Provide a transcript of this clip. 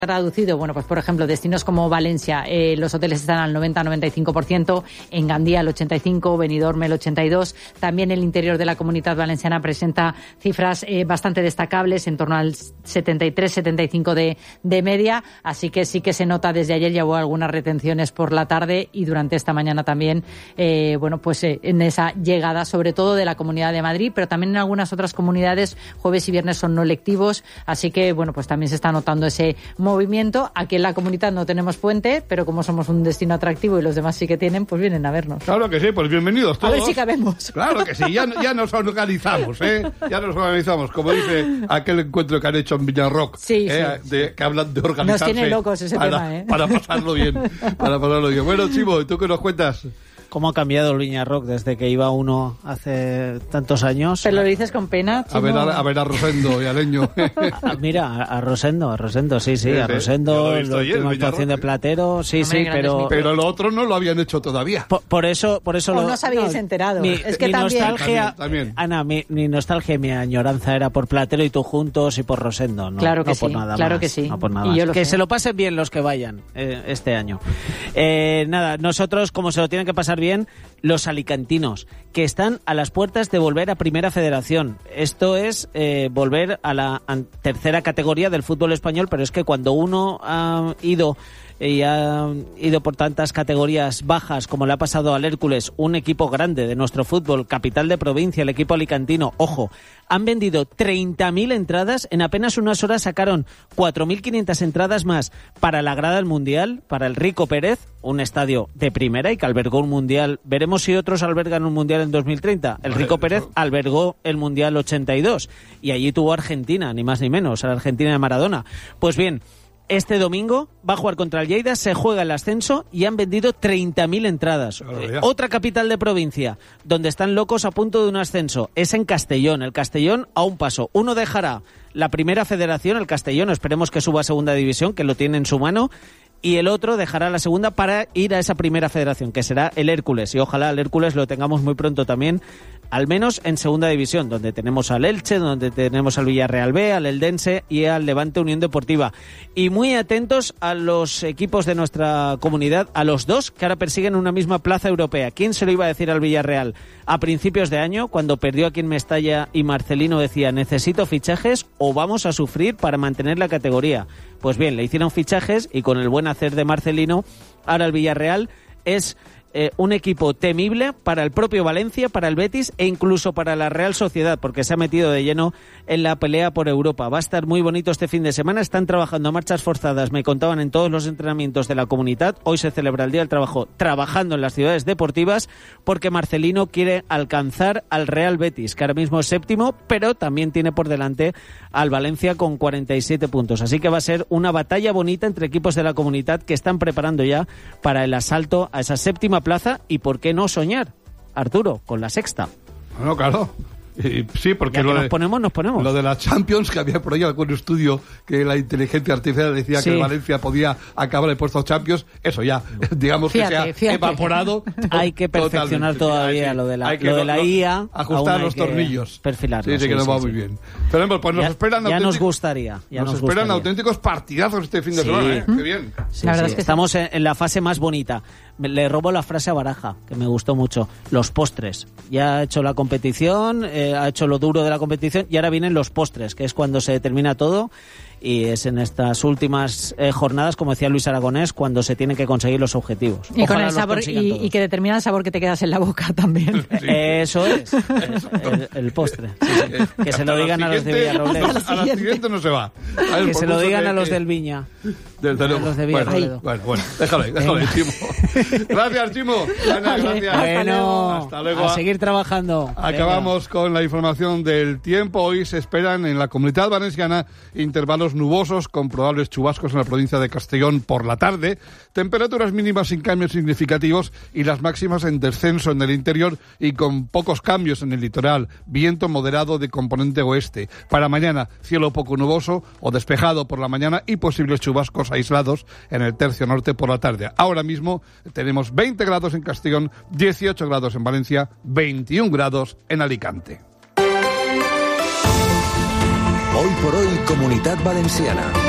Traducido, bueno, pues por ejemplo, destinos como Valencia, los hoteles están al 90-95%, en Gandía el 85%, Benidorm el 82%, también el interior de la Comunidad Valenciana presenta cifras bastante destacables, en torno al 73-75% de media, así que sí que se nota desde ayer, ya hubo algunas retenciones por la tarde y durante esta mañana también, en esa llegada, sobre todo de la Comunidad de Madrid, pero también en algunas otras comunidades, jueves y viernes son no lectivos, así que, bueno, pues también se está notando ese movimiento. Aquí en la Comunidad no tenemos puente, pero como somos un destino atractivo y los demás sí que tienen, pues vienen a vernos. Claro que sí, pues bienvenidos todos. A ver si cabemos. Claro que sí, ya nos organizamos, ya nos organizamos, como dice aquel encuentro que han hecho en Villarroc, sí. Que hablan de organizarse. Nos tiene locos ese tema, para pasarlo bien, Bueno, Chimo, ¿y tú qué nos cuentas? ¿Cómo ha cambiado el Villarroc desde que iba uno hace tantos años? Pero lo dices con pena, Chimo. A ver a Rosendo y a Leño. Mira, a Rosendo, sí, a Rosendo, la última actuación de Platero, sí, pero... Pero lo otro no lo habían hecho todavía. Por eso no os habíais enterado. Es que mi también... nostalgia, también. Ana, mi nostalgia y mi añoranza era por Platero y tú juntos y por Rosendo, ¿no? Claro que no sí, por nada claro más, que sí. No por nada y más. Que se lo pasen bien los que vayan este año. Nada, nosotros, como se lo tienen que pasar bien, los alicantinos, que están a las puertas de volver a Primera Federación. Esto es volver a la tercera categoría del fútbol español, pero es que cuando uno ha ido por tantas categorías bajas como le ha pasado al Hércules, un equipo grande de nuestro fútbol, capital de provincia, el equipo alicantino, ojo, han vendido 30.000 entradas, en apenas unas horas sacaron 4.500 entradas más para la grada del Mundial, para el Rico Pérez, un estadio de primera y que albergó un Mundial. Veremos si otros albergan un Mundial en 2030. El Rico Pérez albergó el Mundial 82 y allí tuvo Argentina, ni más ni menos, a la Argentina de Maradona. Pues bien, este domingo va a jugar contra el Lleida, se juega el ascenso y han vendido 30.000 entradas. Otra capital de provincia, donde están locos a punto de un ascenso, es en Castellón. El Castellón a un paso. Uno dejará la Primera Federación, el Castellón, esperemos que suba a Segunda División, que lo tiene en su mano, y el otro dejará la segunda para ir a esa Primera Federación, que será el Hércules. Y ojalá el Hércules lo tengamos muy pronto también, al menos en Segunda División, donde tenemos al Elche, donde tenemos al Villarreal B, al Eldense y al Levante Unión Deportiva. Y muy atentos a los equipos de nuestra comunidad, a los dos que ahora persiguen una misma plaza europea. ¿Quién se lo iba a decir al Villarreal a principios de año, cuando perdió aquí en Mestalla y Marcelino decía, necesito fichajes o vamos a sufrir para mantener la categoría? Pues bien, le hicieron fichajes y con el buen hacer de Marcelino, ahora el Villarreal es un equipo temible para el propio Valencia, para el Betis e incluso para la Real Sociedad, porque se ha metido de lleno en la pelea por Europa. Va a estar muy bonito este fin de semana, están trabajando a marchas forzadas, me contaban en todos los entrenamientos de la comunidad. Hoy se celebra el Día del Trabajo trabajando en las ciudades deportivas, porque Marcelino quiere alcanzar al Real Betis, que ahora mismo es séptimo, pero también tiene por delante al Valencia con 47 puntos. Así que va a ser una batalla bonita entre equipos de la comunidad que están preparando ya para el asalto a esa séptima plaza y por qué no soñar, Arturo, con la sexta. Bueno, claro. Sí, porque nos ponemos. Lo de la Champions, que había por ahí algún estudio que la inteligencia artificial decía que Valencia podía acabar el puesto Champions, eso ya, digamos que se ha evaporado. Hay que perfeccionar todavía lo de la IA. Ajustar los tornillos. Perfilar. Sí, que nos va muy bien. Pero pues nos esperan nos gustaría. Nos esperan auténticos partidazos este fin de semana, Qué bien. La verdad es que estamos en la fase más bonita. Le robo la frase a Baraja, que me gustó mucho. Los postres. Ya ha hecho la competición, ha hecho lo duro de la competición y ahora vienen los postres, que es cuando se termina todo. Y es en estas últimas jornadas, como decía Luis Aragonés, cuando se tienen que conseguir los objetivos. Y con el sabor y que determina el sabor que te quedas en la boca también. Sí. Eso es, el postre. Sí. Que se lo digan a los de Villarrobledo. A la siguiente no se va. Que se lo digan a los del Viña. A los de Villarrobledo. Bueno, déjalo ahí, Chimo. Gracias, Chimo. Ana, gracias. Bueno, hasta luego. A seguir trabajando. Acabamos con la información del tiempo. Hoy se esperan en la Comunidad Valenciana intervalos nubosos con probables chubascos en la provincia de Castellón por la tarde, temperaturas mínimas sin cambios significativos y las máximas en descenso en el interior y con pocos cambios en el litoral, viento moderado de componente oeste. Para mañana, cielo poco nuboso o despejado por la mañana y posibles chubascos aislados en el tercio norte por la tarde. Ahora mismo tenemos 20 grados en Castellón, 18 grados en Valencia, 21 grados en Alicante. Hoy por hoy, Comunidad Valenciana.